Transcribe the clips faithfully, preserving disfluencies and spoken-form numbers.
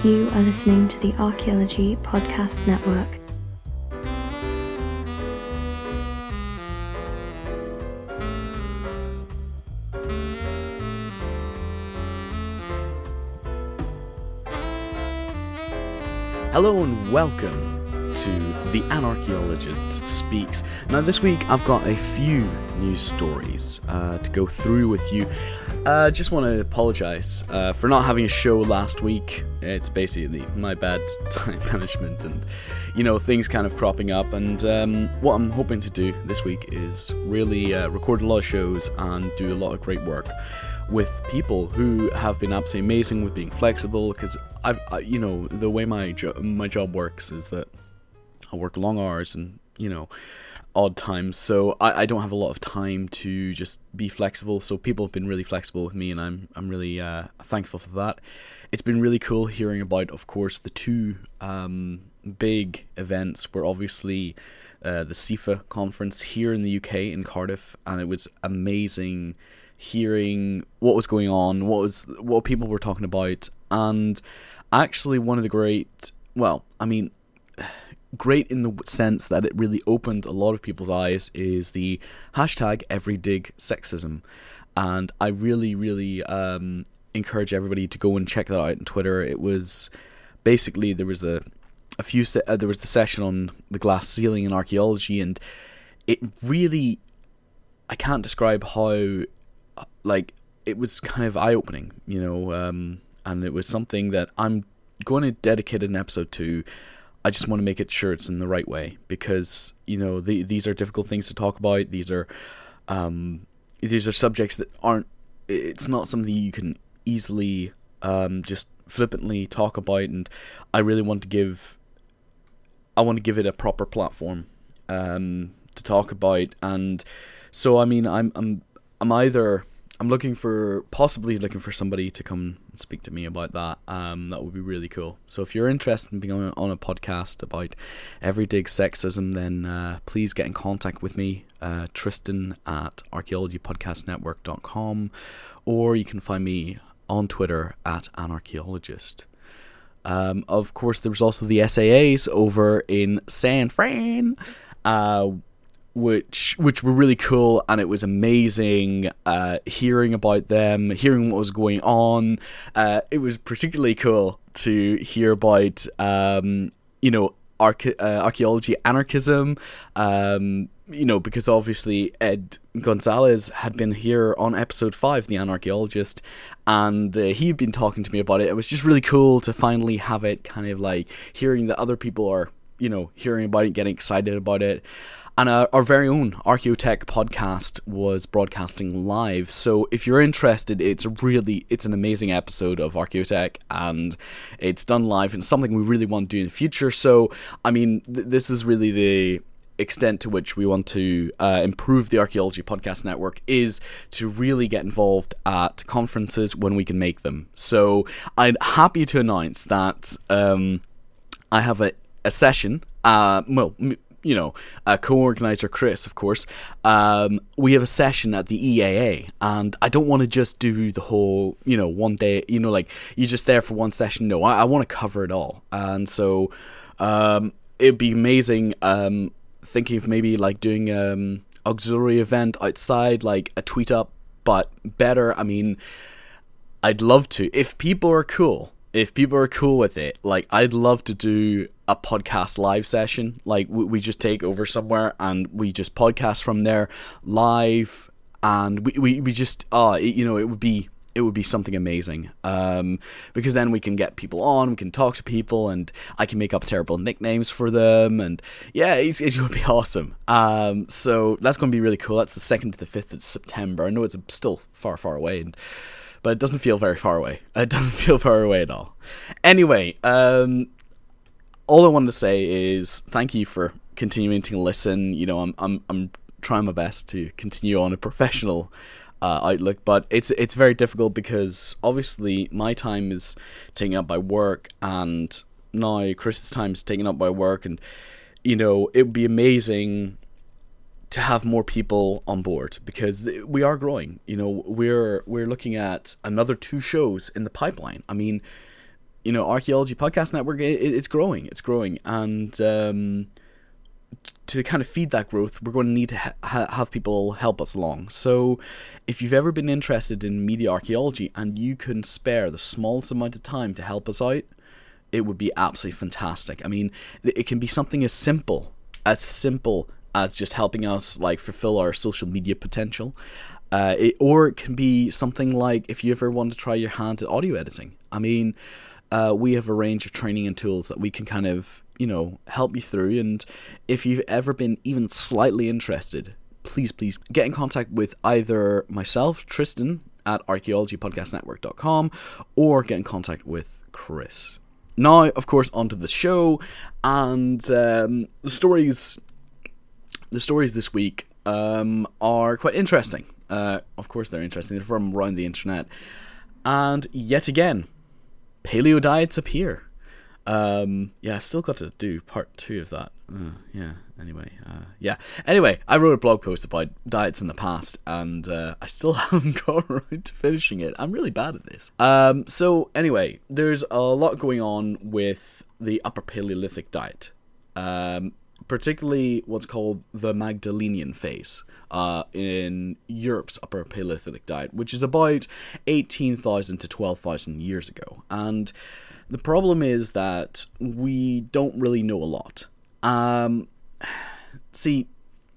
You are listening to the Archaeology Podcast Network. Hello and welcome to The Anarchaeologist Speaks. Now this week I've got a few news stories uh, to go through with you. I uh, just want to apologise uh, for not having a show last week. It's basically my bad time management and, you know, things kind of cropping up. And um, what I'm hoping to do this week is really uh, record a lot of shows and do a lot of great work with people who have been absolutely amazing with being flexible, because I've, I, you know, the way my jo- my job works is that I work long hours and, you know, odd times, so I, I don't have a lot of time to just be flexible. So people have been really flexible with me, and I'm I'm really uh, thankful for that. It's been really cool hearing about, of course, the two um, big events were obviously uh, the SIFA conference here in the U K in Cardiff, and it was amazing hearing what was going on, what was what people were talking about, and actually one of the great, well, I mean, great in the sense that it really opened a lot of people's eyes is the hashtag EveryDigSexism, and I really, really um, encourage everybody to go and check that out on Twitter. It was basically there was a a few se- uh, there was the session on the glass ceiling in archaeology, and it really, I can't describe how, like, it was kind of eye-opening, you know, um, and it was something that I'm going to dedicate an episode to. I just want to make it sure it's in the right way, because, you know, the, these are difficult things to talk about. These are um, these are subjects that aren't, it's not something you can easily um, just flippantly talk about, and I really want to give, I want to give it a proper platform um, to talk about. And so, I mean, I'm I'm I'm either I'm looking for possibly looking for somebody to come and speak to me about that. Um, that would be really cool. So if you're interested in being on, on a podcast about EveryDigSexism, then uh, please get in contact with me, uh, Tristan at archaeology podcast network dot com, or you can find me on Twitter at anarchaeologist. Um, of course, there was also the S A As over in San Fran, uh, which which were really cool, and it was amazing uh, hearing about them, hearing what was going on. Uh, it was particularly cool to hear about, um, you know, arche- uh, archaeology anarchism, um, you know, because obviously Ed Gonzalez had been here on episode five, The Anarchaeologist, and uh, he'd been talking to me about it. It was just really cool to finally have it kind of like hearing that other people are, you know, hearing about it, getting excited about it. And our, our very own Archaeotech podcast was broadcasting live. So if you're interested, it's a really, it's an amazing episode of Archaeotech, and it's done live, and something we really want to do in the future. So, I mean, th- this is really the extent to which we want to uh, improve the Archaeology Podcast Network, is to really get involved at conferences when we can make them. So I'm happy to announce that um, I have a, a session, uh, well, m- you know, uh, co-organizer Chris, of course, um, we have a session at the E A A, and I don't want to just do the whole, you know, one day, you know, like, you're just there for one session. No, I, I want to cover it all. And so um, it'd be amazing, um, thinking of maybe, like, doing an um, auxiliary event outside, like a tweet up, but better. I mean, I'd love to. If people are cool, if people are cool with it, like, I'd love to do a podcast live session. Like, we, we just take over somewhere and we just podcast from there live, and we, we, we just, uh, it, you know, it would be, it would be something amazing, um, because then we can get people on, we can talk to people, and I can make up terrible nicknames for them, and yeah, it's, it's going to be awesome. Um, so that's going to be really cool. That's the second to the fifth of September. I know it's still far, far away, and but it doesn't feel very far away. It doesn't feel far away at all. Anyway, um, all I wanted to say is thank you for continuing to listen. You know, I'm I'm I'm trying my best to continue on a professional uh, outlook, but it's it's very difficult because obviously my time is taken up by work, and now Chris's time is taken up by work, and you know, it would be amazing to have more people on board, because we are growing. You know, we're we're looking at another two shows in the pipeline. I mean, you know, Archaeology Podcast Network, it, it's growing, it's growing, and um, to kind of feed that growth, we're going to need to ha- have people help us along. So if you've ever been interested in media archaeology and you can spare the smallest amount of time to help us out, it would be absolutely fantastic. I mean, it can be something as simple, as simple as just helping us like fulfill our social media potential. Uh, it, or it can be something like if you ever want to try your hand at audio editing. I mean, uh, we have a range of training and tools that we can kind of, you know, help you through. And if you've ever been even slightly interested, please, please get in contact with either myself, Tristan, at archaeology podcast network dot com, or get in contact with Chris. Now, of course, onto the show, and um, the stories. The stories this week um, are quite interesting. Uh, of course, they're interesting. They're from around the internet, and yet again, paleo diets appear. Um, yeah, I've still got to do part two of that. Uh, yeah. Anyway, uh, yeah. Anyway, I wrote a blog post about diets in the past, and uh, I still haven't got around to finishing it. I'm really bad at this. Um, so anyway, there's a lot going on with the Upper Paleolithic diet, um, particularly what's called the Magdalenian phase uh, in Europe's Upper Paleolithic diet, which is about eighteen thousand to twelve thousand years ago, and the problem is that we don't really know a lot. Um, see,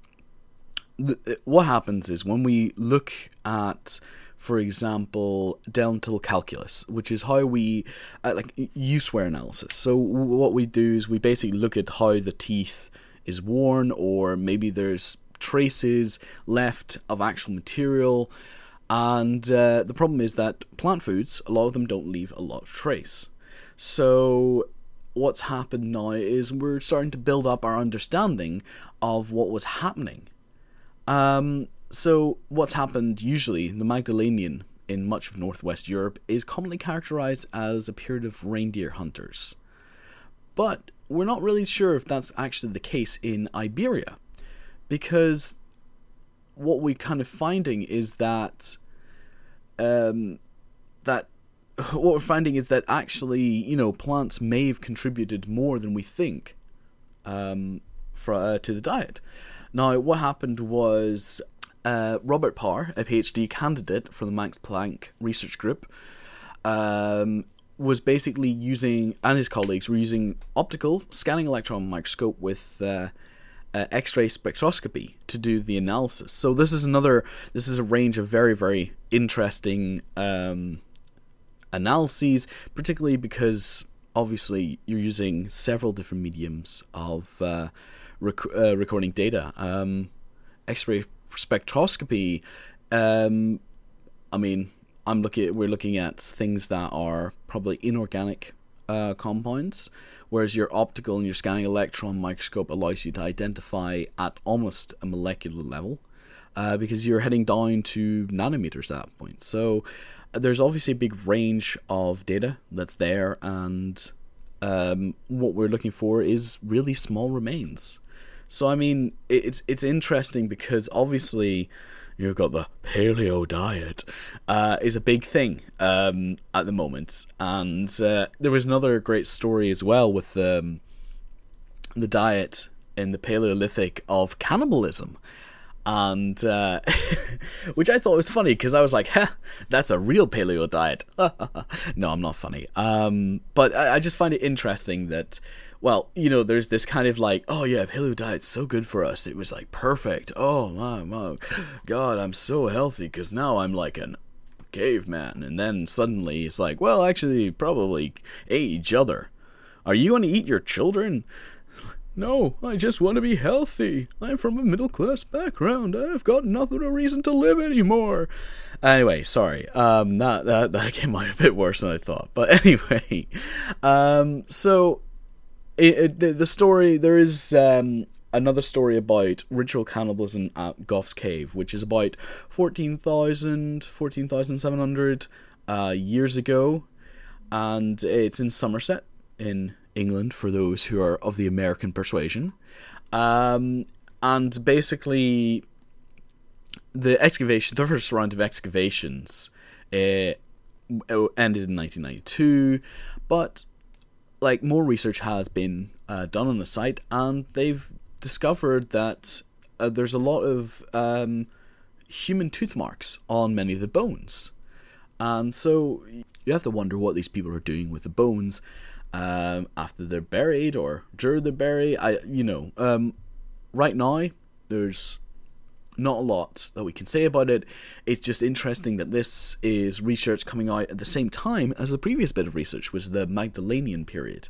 th- what happens is when we look at, for example, dental calculus, which is how we, uh, like, use-wear analysis. So w- what we do is we basically look at how the teeth is worn, or maybe there's traces left of actual material. And uh, the problem is that plant foods, a lot of them don't leave a lot of trace. So what's happened now is we're starting to build up our understanding of what was happening. Um, so what's happened usually, the Magdalenian in much of northwest Europe is commonly characterized as a period of reindeer hunters. But we're not really sure if that's actually the case in Iberia, because what we're kind of finding is that um, that what we're finding is that actually, you know, plants may have contributed more than we think um, for, uh, to the diet. Now, what happened was uh, Robert Parr, a PhD candidate for the Max Planck Research Group, um, was basically using, and his colleagues were using optical scanning electron microscope with uh, uh, X-ray spectroscopy to do the analysis. So this is another, this is a range of very, very interesting um, analyses, particularly because obviously you're using several different mediums of uh, rec- uh, recording data. Um, X-ray spectroscopy, um, I mean, I'm looking. We're looking at things that are probably inorganic uh, compounds, whereas your optical and your scanning electron microscope allows you to identify at almost a molecular level, uh, because you're heading down to nanometers at that point. So there's obviously a big range of data that's there, and um, what we're looking for is really small remains. So I mean, it's it's interesting because obviously you've got the paleo diet uh, is a big thing um, at the moment, and uh, there was another great story as well with um, the diet in the Paleolithic of cannibalism. And uh, which I thought was funny because I was like, "Ha, that's a real paleo diet." No, I'm not funny. Um, but I, I just find it interesting that, well, you know, there's this kind of like, "Oh yeah, paleo diet's so good for us. It was like perfect. Oh my, my God, I'm so healthy because now I'm like an caveman." And then suddenly it's like, "Well, actually, probably ate each other. Are you going to eat your children?" No, I just want to be healthy. I'm from a middle-class background. I've got nothing a reason to live anymore. Anyway, sorry. Um, that, that, that came out a bit worse than I thought. But anyway, um, so it, it, the story, there is um, another story about ritual cannibalism at Gough's Cave, which is about fourteen thousand, fourteen thousand seven hundred uh, years ago. And it's in Somerset, in England, for those who are of the American persuasion. Um, and basically, the excavation, the first round of excavations uh, it ended in nineteen ninety-two, but like more research has been uh, done on the site, and they've discovered that uh, there's a lot of um, human tooth marks on many of the bones. And so you have to wonder what these people are doing with the bones um, after they're buried or during they're buried. I, you know, um, right now there's not a lot that we can say about it. It's just interesting that this is research coming out at the same time as the previous bit of research, was the Magdalenian period.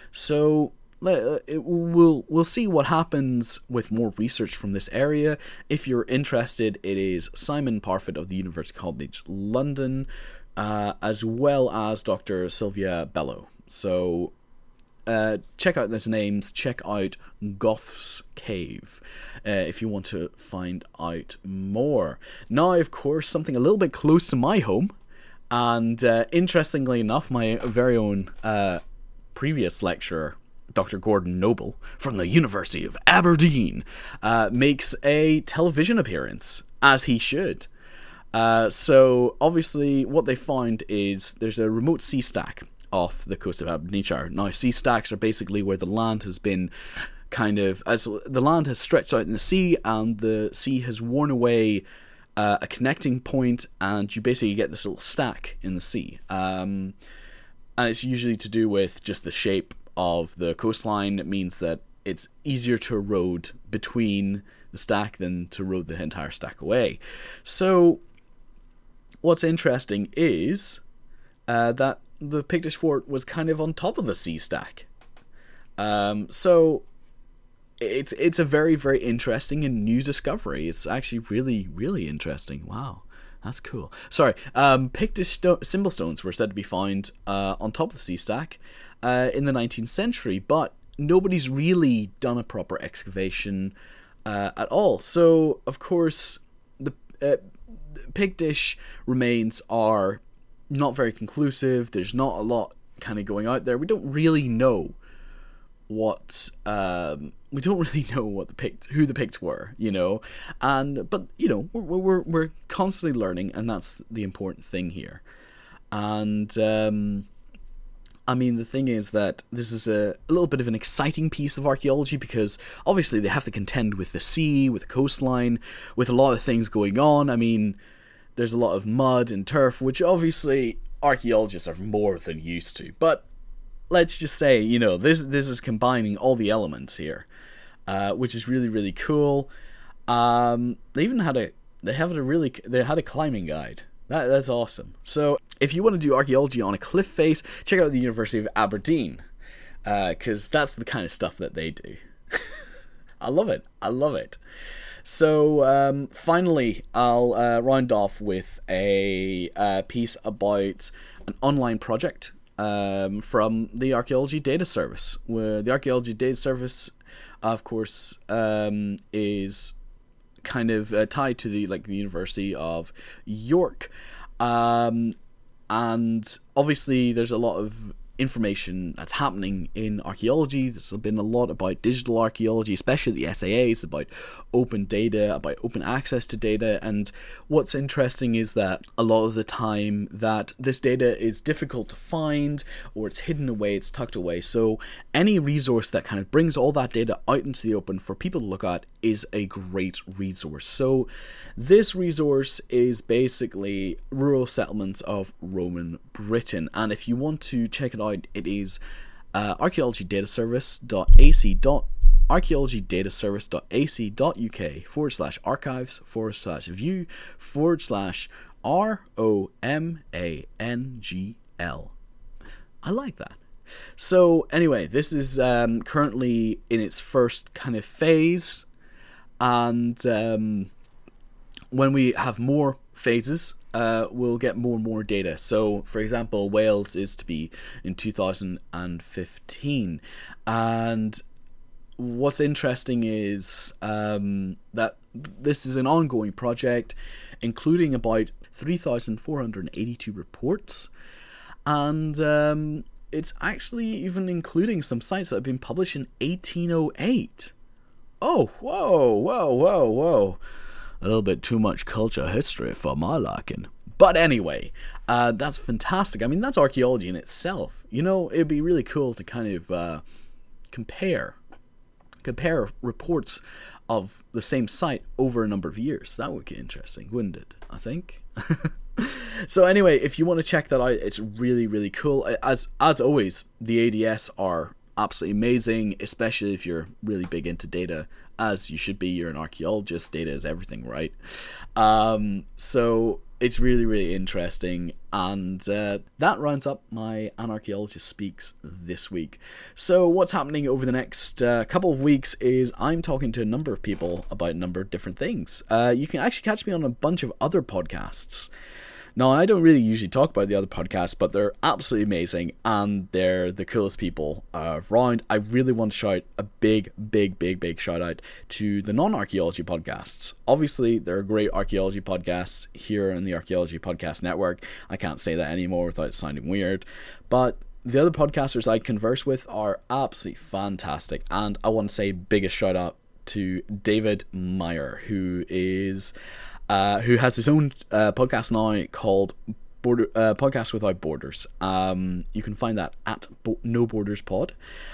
So uh, it, we'll we'll see what happens with more research from this area. If you're interested, it is Simon Parfitt of the University College London, uh, as well as Doctor Sylvia Bello. So Uh, check out those names, check out Goff's Cave uh, if you want to find out more. Now, of course, something a little bit close to my home, and uh, interestingly enough, my very own uh, previous lecturer, Doctor Gordon Noble, from the University of Aberdeen, uh, makes a television appearance, as he should. Uh, so, obviously, what they found is there's a remote sea stack off the coast of Aberdeenshire. Now, sea stacks are basically where the land has been kind of, as the land has stretched out in the sea, and the sea has worn away uh, a connecting point, and you basically get this little stack in the sea. Um, and it's usually to do with just the shape of the coastline. It means that it's easier to erode between the stack than to erode the entire stack away. So, what's interesting is uh, that the Pictish fort was kind of on top of the sea stack. Um, so it's it's a very, very interesting and new discovery. It's actually really, really interesting. Wow, that's cool. Sorry, um, Pictish sto- symbol stones were said to be found uh, on top of the sea stack uh, in the nineteenth century, but nobody's really done a proper excavation uh, at all. So, of course, the uh, Pictish remains are not very conclusive. There's not a lot kind of going out there. We don't really know what um, we don't really know what the Picts, who the Picts were, you know. And but you know, we're we're we're constantly learning, and that's the important thing here. And um, I mean, the thing is that this is a, a little bit of an exciting piece of archaeology, because obviously they have to contend with the sea, with the coastline, with a lot of things going on. I mean, there's a lot of mud and turf, which obviously archaeologists are more than used to. But let's just say, you know, this this is combining all the elements here, uh, which is really, really cool. Um, they even had a they have a really they had a climbing guide. That that's awesome. So if you want to do archaeology on a cliff face, check out the University of Aberdeen, because uh, that's the kind of stuff that they do. I love it. I love it. So, um, finally, I'll uh, round off with a uh, piece about an online project um, from the Archaeology Data Service. Where the Archaeology Data Service, of course, um, is kind of uh, tied to the like the University of York, um, and obviously there's a lot of information that's happening in archaeology. There's been a lot about digital archaeology, especially the S A As, about open data, about open access to data. And what's interesting is that a lot of the time that this data is difficult to find, or it's hidden away, it's tucked away. So any resource that kind of brings all that data out into the open for people to look at is a great resource. So this resource is basically rural settlements of Roman Britain, and if you want to check it out, it is uh, archaeologydataservice.ac. archaeologydataservice.ac.uk forward slash archives forward slash view forward slash R O M A N G L. I like that. So anyway, this is um, currently in its first kind of phase, and um, when we have more phases, uh, we'll get more and more data. So, for example, Wales is to be in two thousand fifteen, and what's interesting is um, that this is an ongoing project, including about three thousand four hundred eighty-two reports, and um, it's actually even including some sites that have been published in eighteen oh eight. Oh, whoa, whoa, whoa, whoa. A little bit too much culture history for my liking. But anyway, uh, that's fantastic. I mean, that's archaeology in itself. You know, it'd be really cool to kind of uh, compare compare reports of the same site over a number of years. That would get interesting, wouldn't it? I think. So anyway, if you want to check that out, it's really, really cool. As as always, the A D S are absolutely amazing, especially if you're really big into data, as you should be. You're an archaeologist. Data is everything, right? Um, so it's really, really interesting. And uh, that rounds up my An Archaeologist Speaks this week. So what's happening over the next uh, couple of weeks is I'm talking to a number of people about a number of different things. Uh, you can actually catch me on a bunch of other podcasts. Now, I don't really usually talk about the other podcasts, but they're absolutely amazing, and they're the coolest people uh, around. I really want to shout a big, big, big, big shout out to the non-archaeology podcasts. Obviously, there are great archaeology podcasts here in the Archaeology Podcast Network. I can't say that anymore without sounding weird, but the other podcasters I converse with are absolutely fantastic, and I want to say biggest shout out to David Meyer, who is... Uh, who has his own uh, podcast now called Border uh, Podcast Without Borders. Um, you can find that at Bo- No Borders Pod.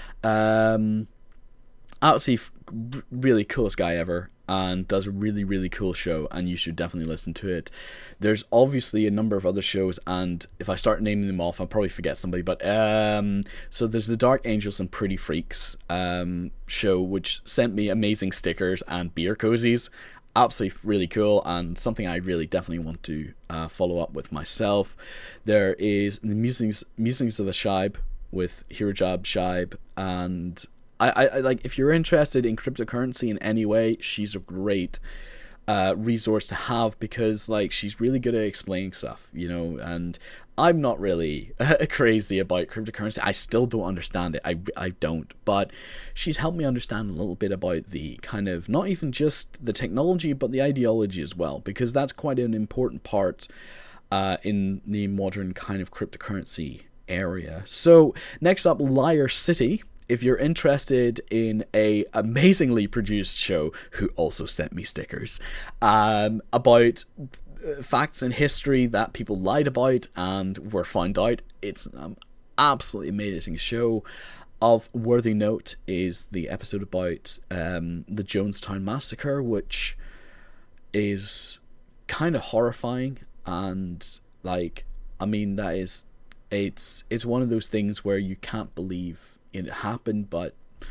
Um, absolutely f- really coolest guy ever, and does a really, really cool show, and you should definitely listen to it. There's obviously a number of other shows, and if I start naming them off, I'll probably forget somebody, but um, so there's the Dark Angels and Pretty Freaks um, show, which sent me amazing stickers and beer cozies. Absolutely really cool, and something I really definitely want to uh, follow up with myself. There is the Musings Musings of the Shaib with Hirajab Shaib, and I, I, I like if you're interested in cryptocurrency in any way, she's a great uh, resource to have, because like she's really good at explaining stuff, you know. And I'm not really crazy about cryptocurrency. I still don't understand it. I, I don't. But she's helped me understand a little bit about the kind of, not even just the technology, but the ideology as well, because that's quite an important part uh, in the modern kind of cryptocurrency area. So next up, Liar City. If you're interested in a amazingly produced show, who also sent me stickers, um, about facts in history that people lied about and were found out. It's an um, absolutely amazing show. Of worthy note is the episode about um, the Jonestown Massacre, which is kind of horrifying, and like, I mean, that is, it's it's one of those things where you can't believe it happened, but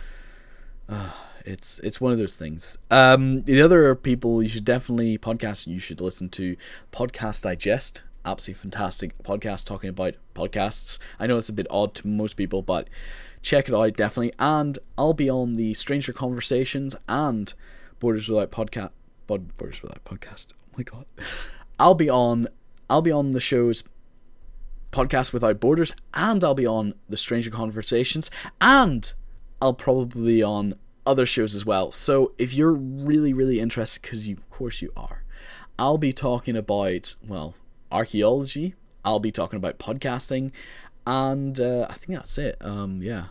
uh, it's it's one of those things. Um, the other people you should definitely podcast you should listen to, Podcast Digest. Absolutely fantastic podcast talking about podcasts. I know it's a bit odd to most people, but check it out definitely. And I'll be on the Stranger Conversations and Borders Without Podcast. Borders Without Podcast. Oh my god. I'll be on. I'll be on the shows Podcast Without Borders, and I'll be on the Stranger Conversations, and I'll probably be on other shows as well. So if you're really, really interested, because you, of course you are, I'll be talking about, well, archaeology. I'll be talking about podcasting, and uh, I think that's it. Um, yeah.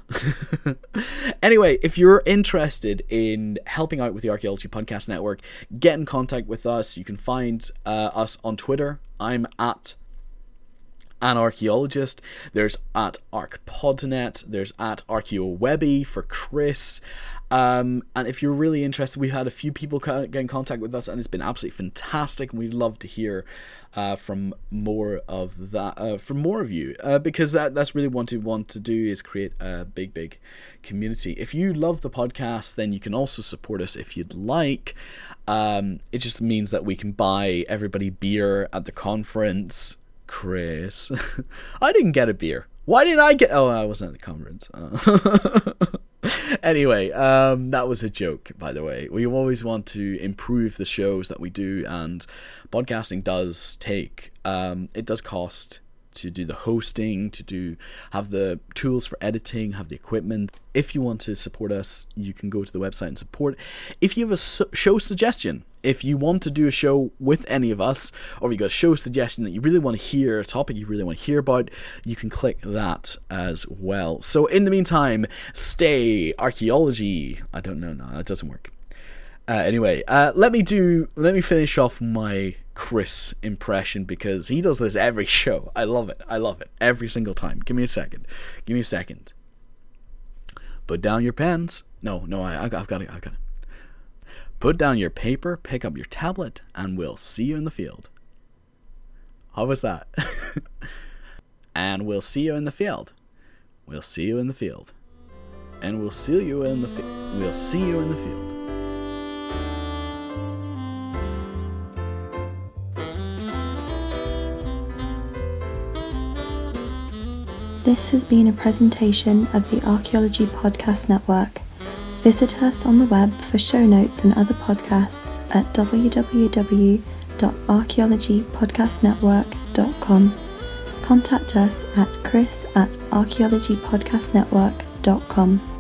Anyway, if you're interested in helping out with the Archaeology Podcast Network, get in contact with us. You can find uh, us on Twitter. I'm at An Archaeologist. There's at ArcPodNet. There's at ArchaeoWebby for Chris. Um, and if you're really interested, we've had a few people get in contact with us, and it's been absolutely fantastic. And we'd love to hear uh, from more of that, uh, from more of you, uh, because that that's really what we want to do, is create a big, big community. If you love the podcast, then you can also support us if you'd like. Um, it just means that we can buy everybody beer at the conference. Chris, I didn't get a beer. Why didn't I get? Oh, I wasn't at the conference. Uh. Anyway, um, that was a joke, by the way. We always want to improve the shows that we do, and podcasting does take, um, it does cost to do the hosting, to do have the tools for editing, have the equipment. If you want to support us, you can go to the website and support. If you have a su- show suggestion, if you want to do a show with any of us, or you got a show suggestion that you really want to hear, a topic you really want to hear about, you can click that as well. So in the meantime, stay archaeology. I don't know, no, that doesn't work. Uh, anyway, uh, let me do, let me finish off my Chris impression because he does this every show. I love it. I love it. Every single time. Give me a second. Give me a second. Put down your pens. No, no, I, I've got it. I've got it. Put down your paper, pick up your tablet, and we'll see you in the field. How was that? And we'll see you in the field. We'll see you in the field. And we'll see you in the field. We'll see you in the field. This has been a presentation of the Archaeology Podcast Network. Visit us on the web for show notes and other podcasts at w w w dot archaeology podcast network dot com. Contact us at chris at archaeology podcast network dot com.